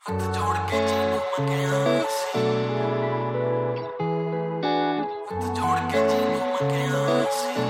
ਹੱਥ ਜੋੜ ਕੇ ਜੀਨੂੰ ਮੰਗਿਆ ਸੀ, ਹੱਥ ਜੋੜ ਕੇ ਜੀਨੂੰ ਮੰਗਿਆ ਸੀ।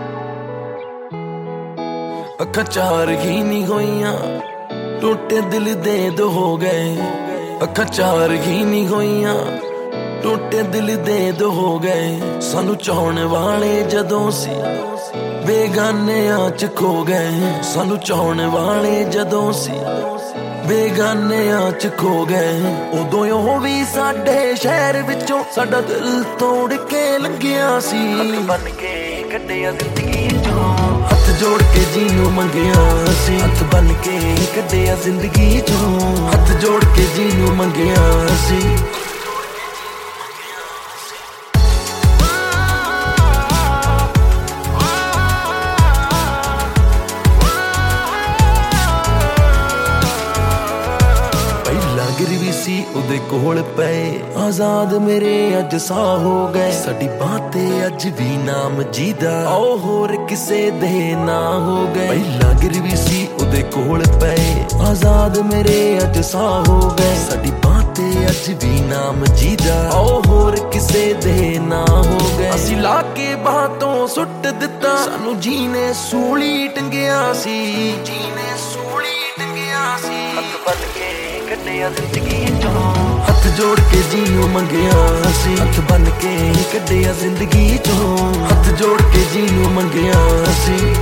ਅੱਖਾਂ ਚਾਰ ਹੀ ਨਹੀਂ ਹੋਈਆਂ, ਟੁੱਟੇ ਦਿਲ ਦੇ ਦੋ ਹੋ ਗਏ। ਅੱਖਾਂ ਚਾਰ ਹੀ ਨਹੀਂ ਹੋਈਆਂ, ਟੁੱਟੇ ਦਿਲ ਦੇ ਦੋ ਹੋ ਗਏ। ਸਾਨੂੰ ਚਾਹੁਣ ਵਾਲੇ ਜਦੋਂ ਸੀ ਬੇਗਾਨਿਆਂ ਚ ਖੋ ਗਏ। ਸਾਨੂੰ ਚਾਹੁਣ ਵਾਲੇ ਜਦੋਂ ਸੀ ਬੇਗਾਨਿਆਂ ਚ ਖੋ ਗਏ। ਉਦੋਂ ਉਹ ਵੀ ਸਾਡੇ ਸ਼ਹਿਰ ਵਿੱਚੋਂ ਸਾਡਾ ਦਿਲ ਤੋੜ ਕੇ ਲੰਘਿਆ ਸੀ। ਹੱਥ ਬੰਨ ਕੇ ਕੱਢਿਆ ਜ਼ਿੰਦਗੀ ਚੋਂ, ਹੱਥ ਜੋੜ ਕੇ ਜੀਨੂੰ ਮੰਗਿਆ ਸੀ। ਹੱਥ ਬੰਨ ਕੇ ਕੱਢਿਆ ਜ਼ਿੰਦਗੀ ਚੋਂ, ਹੱਥ ਜੋੜ ਕੇ ਜੀਨੂੰ ਮੰਗਿਆ ਸੀ। ਗਿਰਵੀ ਸੀ ਉਹਦੇ ਕੋਲ ਪਏ, ਆਜ਼ਾਦ ਮੇਰੇ ਅੱਜ ਸਾਹ ਹੋ ਗਏ। ਸਾਡੀ ਬਾਹ ਤੇ ਅੱਜ ਵੀ ਨਾਮ ਜੀਦਾ, ਆਓ ਹੋਰ ਕਿਸੇ ਦੇ ਨਾ ਹੋ ਗਏ। ਪਹਿਲਾਂ ਗਿਰਵੀ ਸੀ ਉਹਦੇ ਕੋਲ ਪਏ, ਆਜ਼ਾਦ ਮੇਰੇ ਅੱਜ ਸਾਹ ਹੋ ਗਏ। ਸਾਡੀ ਬਾਹ ਤੇ ਅੱਜ ਵੀ ਨਾਮ ਜੀਦਾ, ਆਓ ਹੋਰ ਕਿਸੇ ਦੇ ਨਾ ਹੋ ਗਏ। ਅਸੀਂ ਲਾ ਕੇ ਬਾਹ ਤੋਂ ਸੁੱਟ ਦਿੱਤਾ, ਸਾਨੂੰ ਜੀਨੇ ਸੂਲੀ ਟੰਗਿਆ ਸੀ। ਜੀਨੇ ਸੂਲੀ ਟੰਗਿਆ ਸੀ। ਹੱਥ ਬੰਨ ਕੇ ਕੱਢਿਆ ਜ਼ਿੰਦਗੀ ਚੋਂ, ਹੱਥ ਜੋੜ ਕੇ ਜੀਨੂੰ ਮੰਗਿਆ ਸੀ। ਹੱਥ ਬੰਨ ਕੇ ਕੱਢਿਆ ਜ਼ਿੰਦਗੀ ਚੋਂ, ਹੱਥ ਜੋੜ ਕੇ ਜੀਨੂੰ ਮੰਗਿਆ ਸੀ।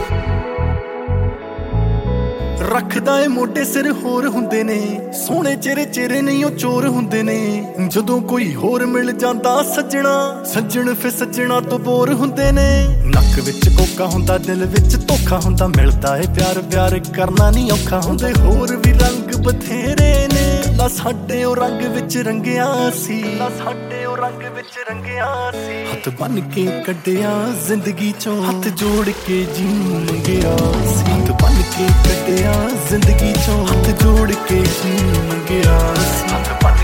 ਰੱਖਦਾ ਏ ਮੋਢੇ ਸਿਰ ਹੋਰ ਹੁੰਦੇ ਨੇ, ਸੋਹਣੇ ਚਿਹਰੇ ਚਿਹਰੇ ਨਹੀਂ ਉਹ ਚੋਰ ਹੁੰਦੇ ਨੇ। ਜਦੋਂ ਕੋਈ ਹੋਰ ਮਿਲ ਜਾਂਦਾ ਸੱਜਣਾ, ਸੱਜਣ ਫਿਰ ਸੱਜਣਾ ਤੋਂ ਬੋਰ ਹੁੰਦੇ ਨੇ। ਨੱਕ ਵਿੱਚ ਕੋਕਾ ਹੁੰਦਾ, ਦਿਲ ਵਿੱਚ ਧੋਖਾ ਹੁੰਦਾ। ਮਿਲਦਾ ਏ ਪਿਆਰ ਪਿਆਰ ਕਰਨਾ ਨਹੀਂ ਔਖਾ। ਹੁੰਦੇ ਹੋਰ ਵੀ ਰੰਗ ਬਥੇਰੇ ਨੇ, ਲਾ ਸਾਡੇ ਉਹ ਰੰਗ ਵਿੱਚ ਰੰਗਿਆ ਸੀ। ਲਾ ਸਾਡੇ ਉਹ ਰੰਗ ਵਿੱਚ ਰੰਗਿਆ ਸੀ। ਹੱਥ ਬੰਨ ਕੇ ਕੱਢਿਆ ਜ਼ਿੰਦਗੀ ਚੋਂ, ਹੱਥ ਜੋੜ ਕੇ ਜੀਨੂੰ ਮੰਗਿਆ ਸੀ। ਹੱਥ ਬੰਨ ਕੇ ਕੱਢਿਆ ਜ਼ਿੰਦਗੀ ਚੋਂ, ਹੱਥ ਜੋੜ ਕੇ ਜੀਨੂੰ ਮੰਗਿਆ ਸੀ।